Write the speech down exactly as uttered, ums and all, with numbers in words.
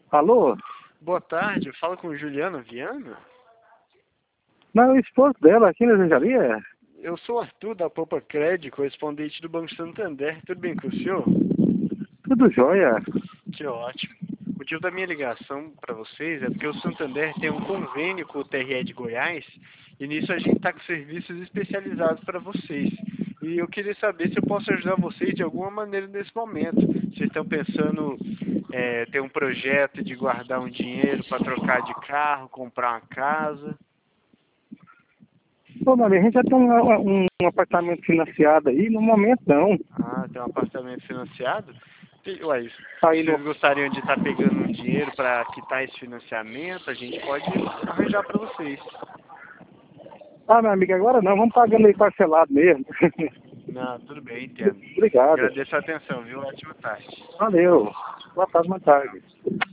Alô? Boa tarde, eu falo com Juliana Viana. Não, o esposo dela aqui na Engenharia? Eu sou o Arthur da Poupa Cred, correspondente do Banco Santander. Tudo bem com o senhor? Tudo jóia. Que ótimo. O motivo da minha ligação para vocês é porque o Santander tem um convênio com o T R E de Goiás e nisso a gente está com serviços especializados para vocês. E eu queria saber se eu posso ajudar vocês de alguma maneira nesse momento. Vocês estão pensando é, ter um projeto de guardar um dinheiro para trocar de carro, comprar uma casa? Ô, Maria, a gente já tem um, um apartamento financiado aí, no momento não. Ah, tem um apartamento financiado? E, ué, Aí no... vocês gostariam de estar pegando um dinheiro para quitar esse financiamento? A gente pode arranjar para vocês. Ah, meu amigo, agora não, vamos pagando aí parcelado mesmo. Não, tudo bem, entendo. Obrigado. Agradeço a atenção, viu? Ótima tarde. Valeu. Boa tarde, boa tarde.